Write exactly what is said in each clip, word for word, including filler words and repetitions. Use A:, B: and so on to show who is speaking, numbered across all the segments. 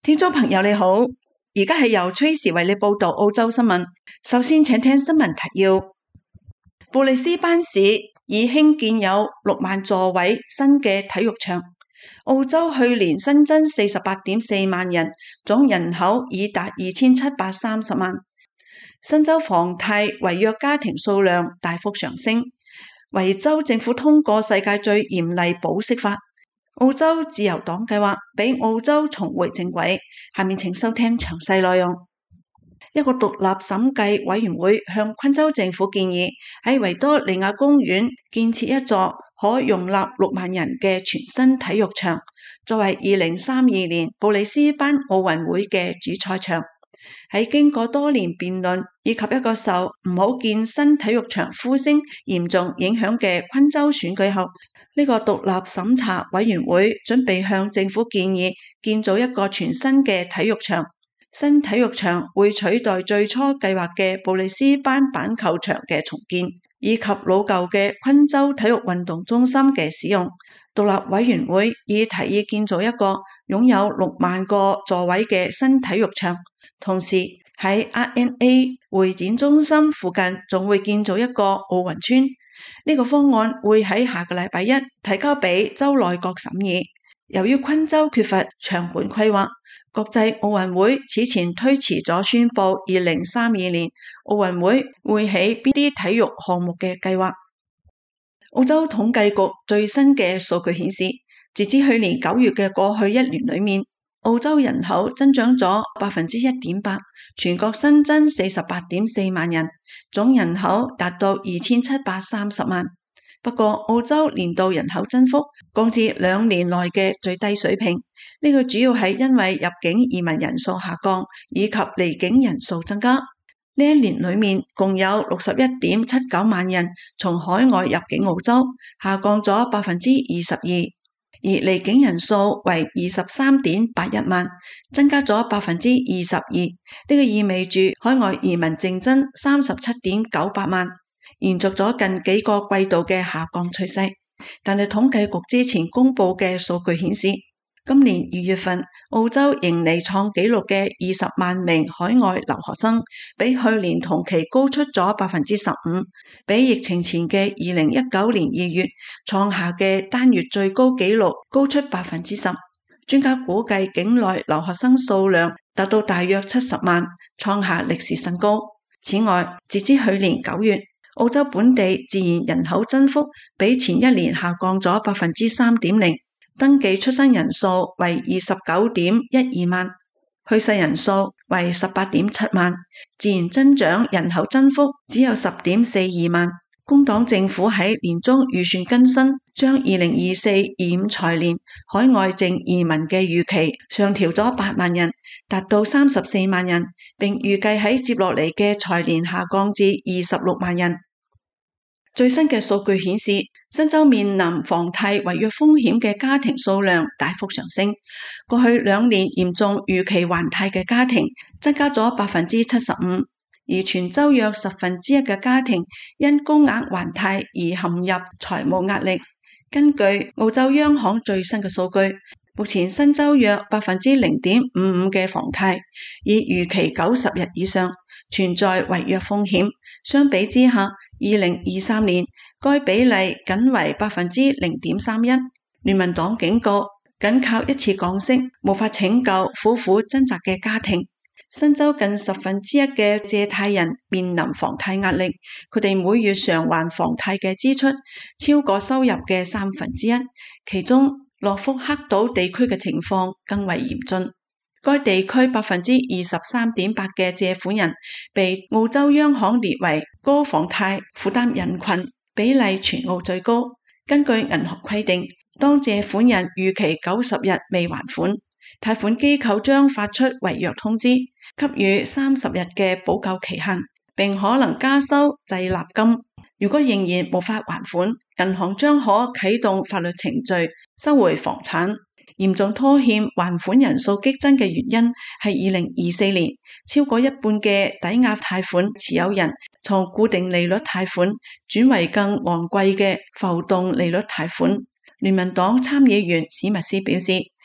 A: 聽眾朋友你好，而家係由崔時為你報道澳洲新聞。首先請聽新聞提要：布里斯班市已興建有六萬座位新嘅體育場。澳洲去年新增四十八點四萬人，總人口已達二千七百三十萬。新州房貸違約家庭數量大幅上升。維州政府通過世界最嚴厲保釋法。澳洲自由黨計劃俾澳洲重回正軌。下面請收聽詳細內容。一個獨立審計委員會向昆州政府建議喺維多利亞公園建設一座可容納六萬人嘅全新體育場，作為二零三二年布里斯班奧運會嘅主賽場。喺經過多年辯論以及一個受唔好建新體育場呼聲嚴重影響嘅昆州選舉後，呢個獨立審查委員會準備向政府建議建造一個全新嘅體育場。新體育場會取代最初計劃嘅布里斯班板球場嘅重建，以及老舊嘅昆州體育運動中心嘅使用。獨立委員會已提議建造一個擁有六萬個座位嘅新體育場，同時喺 R N A 會展中心附近仲會建造一個奧運村。呢個方案會喺下個禮拜一提交俾州內閣審議。由於昆州缺乏場館規劃，國際奧運會此前推遲咗宣布二零三二年奧運會會起邊啲體育項目嘅計劃。澳洲統計局最新嘅數據顯示，截至去年九月嘅過去一年裏面，澳洲人口增長咗百分之一點八，全國新增四十八點四萬人，總人口達到二千七百三十萬。不過，澳洲年度人口增幅降至兩年內嘅最低水平，呢個主要係因為入境移民人數下降，以及離境人數增加。呢一年裏面，共有六十一點七九萬人從海外入境澳洲，下降咗百分之二十二。而離境人數為二十三點八一萬，增加咗百分之二十二。呢個意味住海外移民淨增三十七點九八萬，延續咗近幾個季度嘅下降趨勢。但係統計局之前公布嘅數據顯示，今年二月份澳洲迎嚟創紀錄嘅二十萬名海外留學生，比去年同期高出咗百分之十五，比疫情前嘅二零一九年二月創下嘅單月最高紀錄高出百分之十。專家估計境內留學生數量達到大約七十萬，創下歷史新高。此外，截至去年九月，澳洲本地自然人口增幅比前一年下降咗百分之三點零。登記出生人數為二十九點一二萬，去世人數為十八點七萬，自然增長人口增幅只有十點四二萬。工黨政府喺年中預算更新，將二零二四、二五財年海外淨移民嘅預期上調咗八萬人，達到三十四萬人，並預計喺接落嚟嘅財年下降至二十六萬人。最新嘅數據顯示，新州面臨房貸違約風險嘅家庭數量大幅上升。過去兩年嚴重逾期還貸嘅家庭增加咗百分之七十五，而全州約十分之一嘅家庭因高額還貸而陷入財務壓力。根據澳洲央行最新嘅數據，目前新州約百分之零點五五嘅房貸已逾期九十日以上，存在違約風險。相比之下，二零二三年該比例僅為百分之零點三一。聯盟黨警告，僅靠一次降息無法拯救苦苦掙扎嘅家庭。新州近十分之一嘅借貸人面臨房貸壓力，佢哋每月償還房貸嘅支出超過收入嘅三分之一。其中，諾福克島地區嘅情況更為嚴峻。該地區百分之二十三點八嘅借款人被澳洲央行列為高房貸負擔人群，比例全澳最高。根據銀行規定，當借款人逾期九十日未還款，貸款機構將發出違約通知，給予三十日嘅補救期限，並可能加收滯納金。如果仍然無法還款，銀行將可啟動法律程序收回房產。嚴重拖欠還款人數激增嘅原因係二零二四年超過一半嘅抵押貸款持有人從固定利率貸款轉為更昂貴嘅浮動利率貸款。聯盟黨參議員史密斯表示，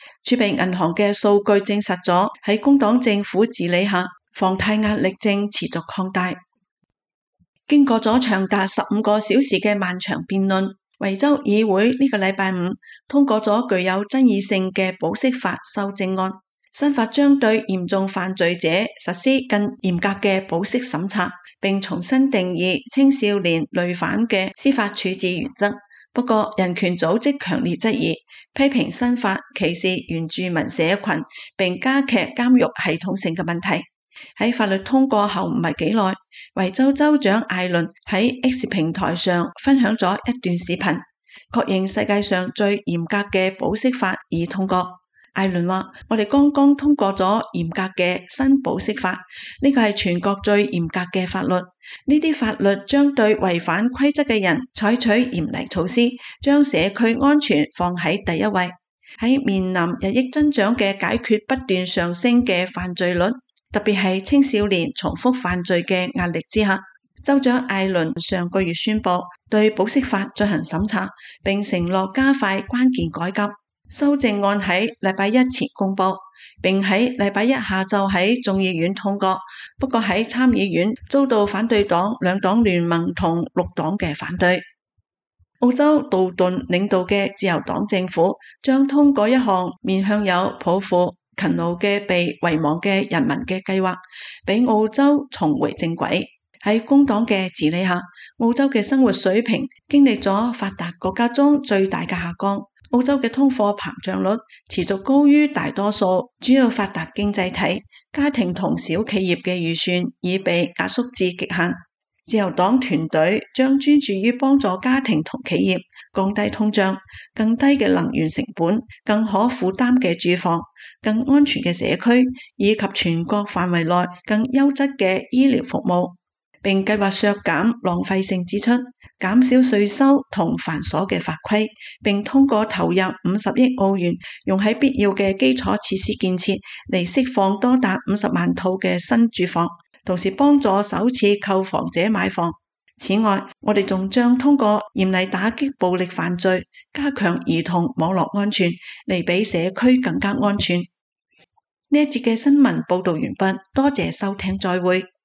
A: 儲備銀行嘅數據證實咗，喺工黨政府治理下，房貸壓力正持續擴大。經過咗長達十五個小時嘅漫長辯論，維州議會呢個禮拜五通過咗具有爭議性嘅保釋法修正案。新法將對嚴重犯罪者實施更嚴格嘅保釋審查，並重新定義青少年累犯嘅司法處置原則。不過，人權組織強烈質疑，批評新法歧視原住民社群，並加劇監獄系統性嘅問題。喺法律通過後唔係幾耐，維州州長艾倫喺 X 平台上分享咗一段視頻，確認世界上最嚴格嘅保釋法已通過。艾倫話：我哋剛剛通過咗嚴格嘅新保釋法，呢個係全國最嚴格嘅法律。呢啲法律將對違反規則嘅人採取嚴厲措施，將社區安全放喺第一位。喺面臨日益增長嘅解決不斷上升嘅犯罪率，特別係青少年重複犯罪嘅壓力之下，州長艾倫上個月宣布對保釋法進行審查，並承諾加快關鍵改革。修正案喺禮拜一前公布，並喺禮拜一下晝喺眾議院通過。不過喺參議院遭到反對黨兩黨聯盟同綠黨嘅反對。澳洲杜頓領導嘅自由黨政府將通過一項面向有抱負勤勞嘅被遺忘嘅人民嘅計劃，俾澳洲重回正軌。喺工黨嘅治理下，澳洲嘅生活水平經歷咗發達國家中最大嘅下降。澳洲嘅通貨膨脹率持續高於大多數主要發達經濟體，家庭同小企業嘅預算已被壓縮至極限。自由黨團隊將專注於幫助家庭同企業降低通脹、更低嘅能源成本、更可負擔嘅住房、更安全嘅社區，以及全國範圍內更優質嘅醫療服務，並計劃削減浪費性支出，減少稅收同繁瑣嘅法規，並通過投入五十億澳元用喺必要嘅基礎設施建設嚟釋放多達五十萬套嘅新住房，同時幫助首次購房者買房。此外，我哋仲將通過嚴厲打擊暴力犯罪，加強兒童網絡安全，嚟俾社區更加安全。呢一節嘅新聞報道完畢，多謝收聽，再會。